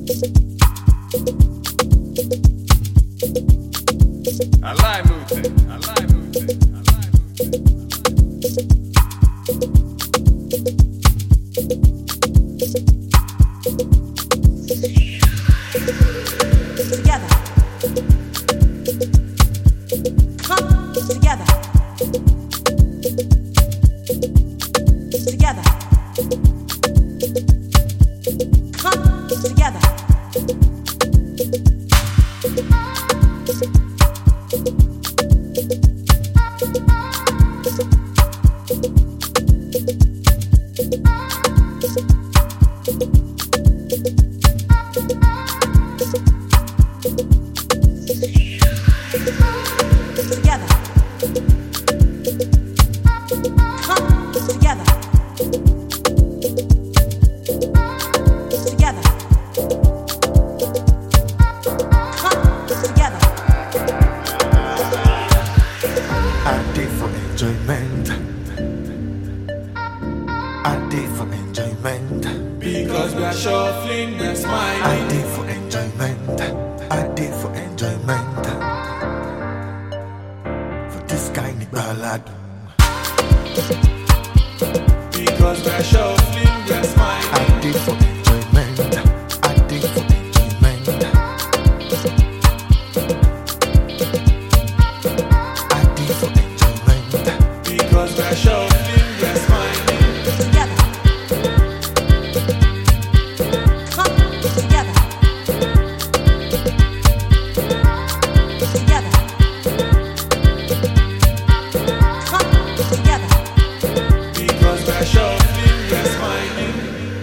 I lie moving. I lie moving. I lie Together. Come together. Together. Come together. Together. Come together. Together. Come together. I did for enjoyment. I did for enjoyment. Because we are shuffling, we are smiling. I did for enjoyment. I did for enjoyment. For this kind of ballad. Because we are shuffling, we are smiling. I did for enjoyment. I did for enjoyment. I did for enjoyment. Because we are shuffling, we are smiling. Together. Come together. Together. Come together. Because we are shuffling, we are smiling.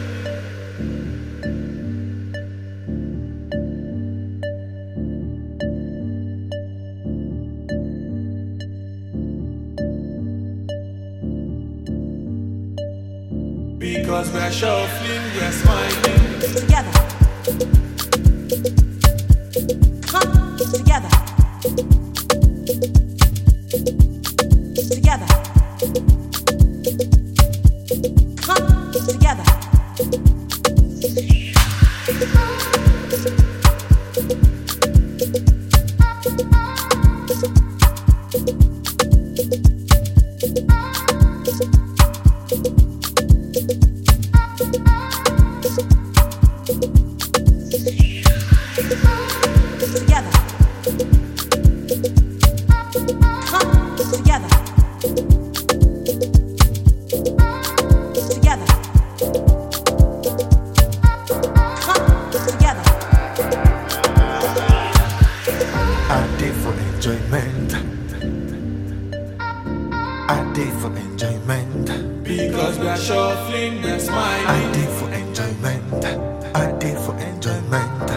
Because we are shuffling, we are smiling. Together. Come together. Together. Come together. Together. Come together. Together. Come together. I did for enjoyment. I did for enjoyment. Because we are shuffling, we are I smiling. did for enjoyment. I did for enjoyment.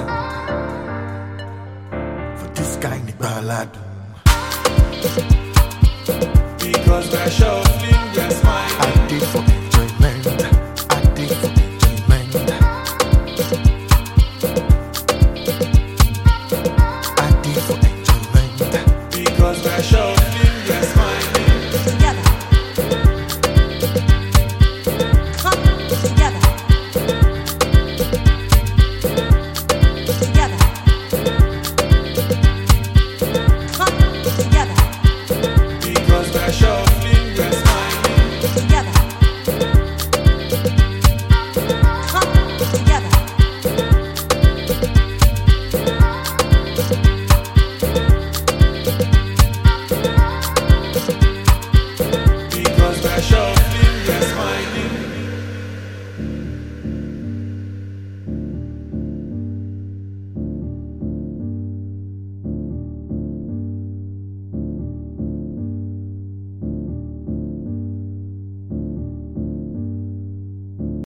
For this kind of ballad. Because we are shuffling.